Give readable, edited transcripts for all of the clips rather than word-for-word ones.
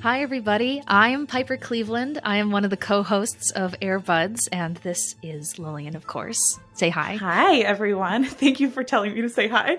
Hi, everybody. I am Piper Cleveland. I am one of the co-hosts of Airbuds, and this is Lillian, of course. Say hi. Hi, everyone. Thank you for telling me to say hi.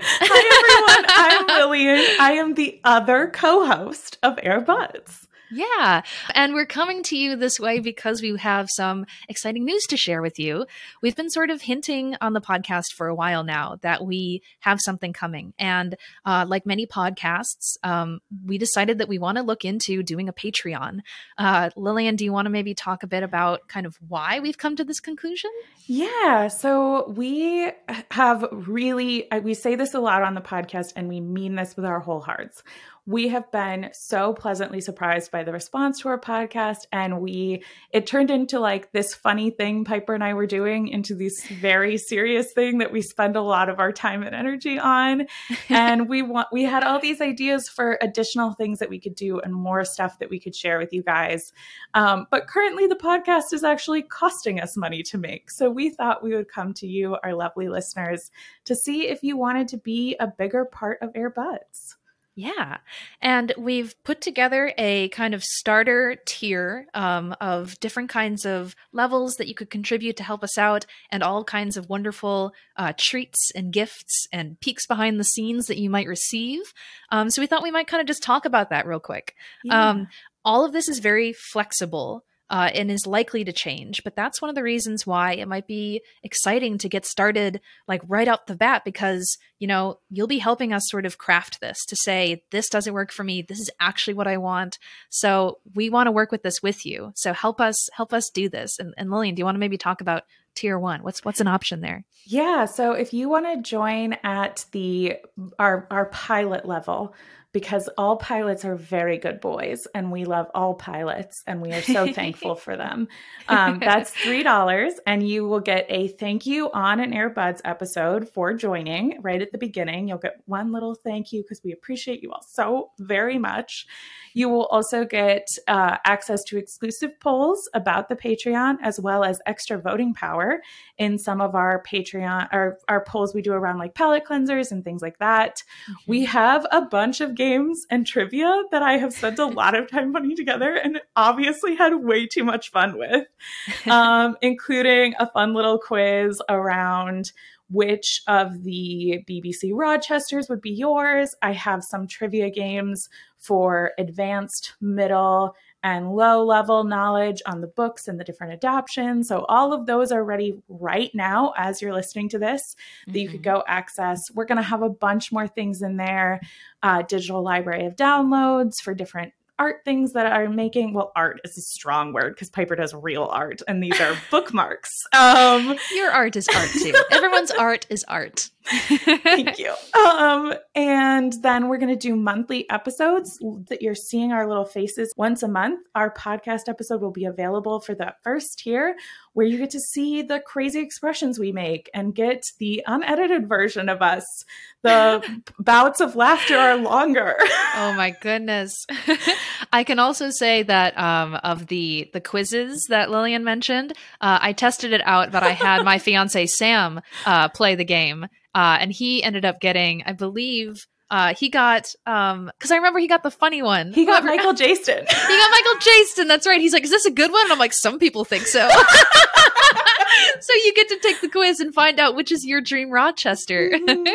Hi, everyone. I'm Lillian. I am the other co-host of Airbuds. Yeah, and we're coming to you this way because we have some exciting news to share with you. We've been sort of hinting on the podcast for a while now that we have something coming. And like many podcasts, we decided that we want to look into doing a Patreon. Lillian, do you want to maybe talk a bit about kind of why we've come to this conclusion? Yeah, so we have really, we say this a lot on the podcast and we mean this with our whole hearts. We have been so pleasantly surprised by the response to our podcast, and it turned into like this funny thing Piper and I were doing into this very serious thing that we spend a lot of our time and energy on. And we had all these ideas for additional things that we could do and more stuff that we could share with you guys. But currently the podcast is actually costing us money to make. So we thought we would come to you, our lovely listeners, to see if you wanted to be a bigger part of Airbuds. Yeah. And we've put together a kind of starter tier of different kinds of levels that you could contribute to help us out, and all kinds of wonderful treats and gifts and peeks behind the scenes that you might receive. So we thought we might kind of just talk about that real quick. Yeah. All of this is very flexible. And is likely to change. But that's one of the reasons why it might be exciting to get started like right out the bat, because, you know, you'll be helping us sort of craft this to say, this doesn't work for me. This is actually what I want. So we want to work with this with you. So help us do this. And Lillian, do you want to maybe talk about tier 1? What's an option there? Yeah. So if you want to join at our pilot level, because all pilots are very good boys and we love all pilots and we are so thankful for them. That's $3, and you will get a thank you on an Airbuds episode for joining right at the beginning. You'll get one little thank you because we appreciate you all so very much. You will also get access to exclusive polls about the Patreon, as well as extra voting power in some of our Patreon, our polls we do around like palate cleansers and things like that. Mm-hmm. We have a bunch of games and trivia that I have spent a lot of time putting together and obviously had way too much fun with, including a fun little quiz around which of the BBC Rochesters would be yours. I have some trivia games for advanced, middle, and low level knowledge on the books and the different adaptations. So all of those are ready right now as you're listening to this that you could go access. We're going to have a bunch more things in there. Digital library of downloads for different art things that I'm making. Well, art is a strong word because Piper does real art, and these are bookmarks. Your art is art too. Everyone's art is art. Thank you. And then we're going to do monthly episodes that you're seeing our little faces once a month. Our podcast episode will be available for that first tier, where you get to see the crazy expressions we make and get the unedited version of us. The bouts of laughter are longer. Oh my goodness. I can also say that of the quizzes that Lillian mentioned, I tested it out, but I had my fiance Sam play the game. And he ended up getting, I believe, he got, because I remember he got the funny one. He got Michael Jaston. He got Michael Jaston. That's right. He's like, is this a good one? And I'm like, some people think so. So you get to take the quiz and find out which is your dream Rochester.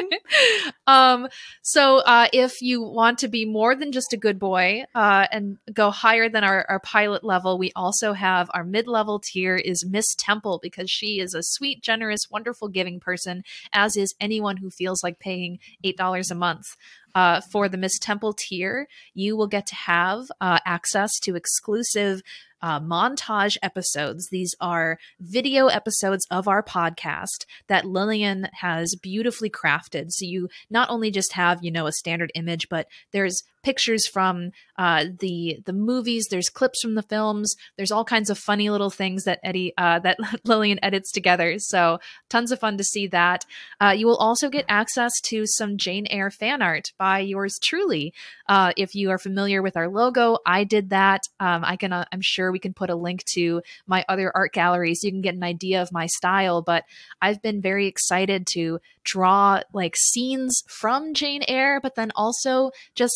So if you want to be more than just a good boy and go higher than our pilot level, we also have our mid-level tier is Miss Temple, because she is a sweet, generous, wonderful giving person, as is anyone who feels like paying $8 a month. For the Miss Temple tier, you will get to have access to exclusive montage episodes. These are video episodes of our podcast that Lillian has beautifully crafted. So you not only just have, you know, a standard image, but there's pictures from the movies, there's clips from the films, there's all kinds of funny little things that that Lillian edits together. So tons of fun to see that. You will also get access to some Jane Eyre fan art by yours truly. If you are familiar with our logo, I did that. I'm sure we can put a link to my other art galleries so you can get an idea of my style, but I've been very excited to draw like scenes from Jane Eyre, but then also just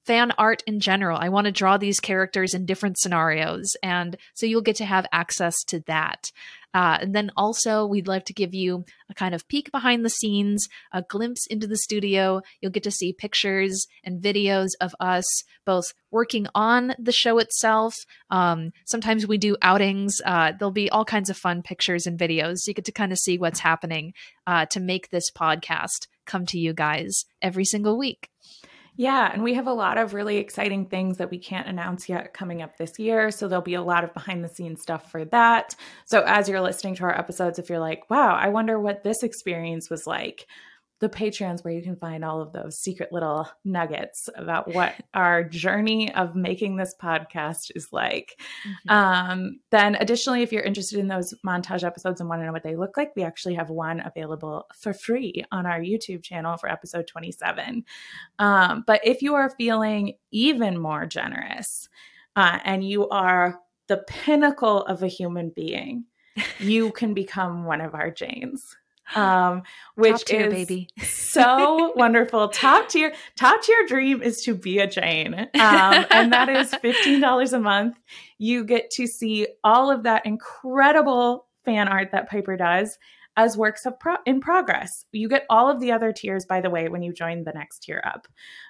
fan art in general. I want to draw these characters in different scenarios. And so you'll get to have access to that. And then also, we'd like to give you a kind of peek behind the scenes, a glimpse into the studio. You'll get to see pictures and videos of us both working on the show itself. Sometimes we do outings. There'll be all kinds of fun pictures and videos. You get to kind of see what's happening to make this podcast come to you guys every single week. Yeah, and we have a lot of really exciting things that we can't announce yet coming up this year. So there'll be a lot of behind the scenes stuff for that. So as you're listening to our episodes, if you're like, wow, I wonder what this experience was like, the Patreon's where you can find all of those secret little nuggets about what our journey of making this podcast is like. Then additionally, if you're interested in those montage episodes and want to know what they look like, we actually have one available for free on our YouTube channel for episode 27. But if you are feeling even more generous and you are the pinnacle of a human being, you can become one of our Janes. Which top tier, is baby. So wonderful. Top tier dream is to be a Jane. And that is $15 a month. You get to see all of that incredible fan art that Piper does as works of in progress. You get all of the other tiers, by the way, when you join the next tier up.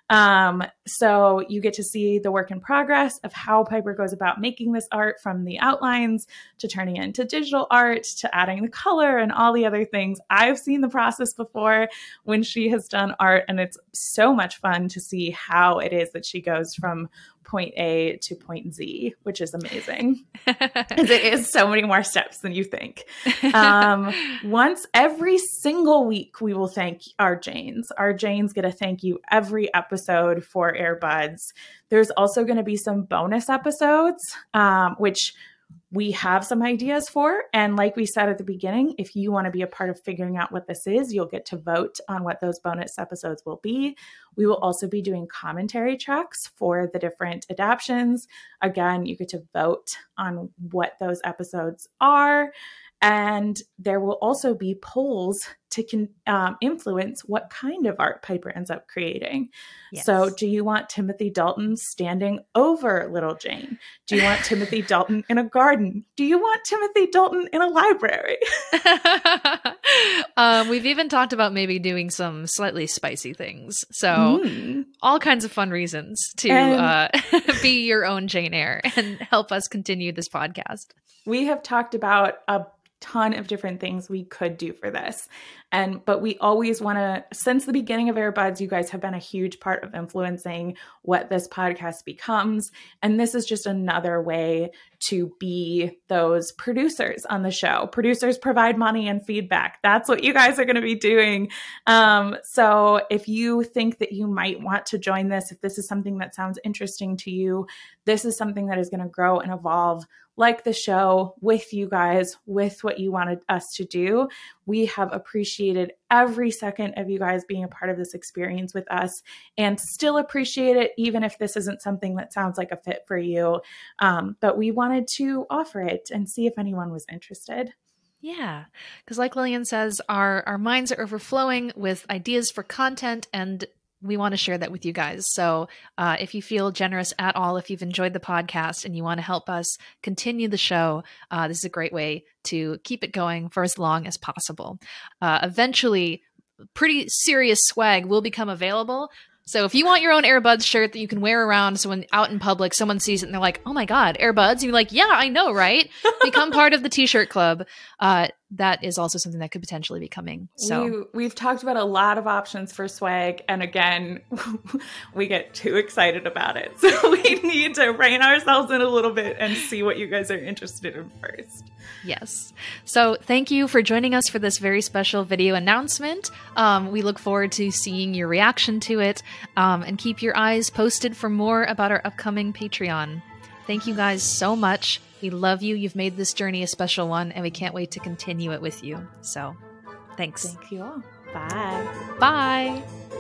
So you get to see the work in progress of how Piper goes about making this art, from the outlines to turning it into digital art to adding the color and all the other things. I've seen the process before when she has done art, and it's so much fun to see how it is that she goes from point A to point Z, which is amazing. It is so many more steps than you think. Once every single week, we will thank our Janes. Our Janes get a thank you every episode for Airbuds. There's also going to be some bonus episodes, which we have some ideas for. And like we said at the beginning, if you want to be a part of figuring out what this is, you'll get to vote on what those bonus episodes will be. We will also be doing commentary tracks for the different adaptions. Again, you get to vote on what those episodes are. And there will also be polls to influence what kind of art Piper ends up creating. Yes. So do you want Timothy Dalton standing over Little Jane? Do you want Timothy Dalton in a garden? Do you want Timothy Dalton in a library? We've even talked about maybe doing some slightly spicy things. So all kinds of fun reasons to be your own Jane Eyre and help us continue this podcast. We have talked about a ton of different things we could do for this. But we always want to, since the beginning of Airbuds, you guys have been a huge part of influencing what this podcast becomes. And this is just another way to be those producers on the show. Producers provide money and feedback. That's what you guys are going to be doing. So if you think that you might want to join this, if this is something that sounds interesting to you, this is something that is going to grow and evolve like the show with you guys, with what you wanted us to do. We have appreciated every second of you guys being a part of this experience with us, and still appreciate it, even if this isn't something that sounds like a fit for you. But we wanted to offer it and see if anyone was interested. Yeah, because like Lillian says, our minds are overflowing with ideas for content, and we want to share that with you guys. So if you feel generous at all, if you've enjoyed the podcast and you want to help us continue the show, this is a great way to keep it going for as long as possible. Eventually, pretty serious swag will become available. So if you want your own Airbuds shirt that you can wear around, so when out in public, someone sees it and they're like, oh my God, Airbuds. And you're like, yeah, I know, right? Become part of the t-shirt club. That is also something that could potentially be coming. So we've talked about a lot of options for swag. And again, we get too excited about it. So we need to rein ourselves in a little bit and see what you guys are interested in first. Yes. So thank you for joining us for this very special video announcement. We look forward to seeing your reaction to it, and keep your eyes posted for more about our upcoming Patreon. Thank you guys so much. We love you. You've made this journey a special one, and we can't wait to continue it with you. So thanks. Thank you all. Bye. Bye.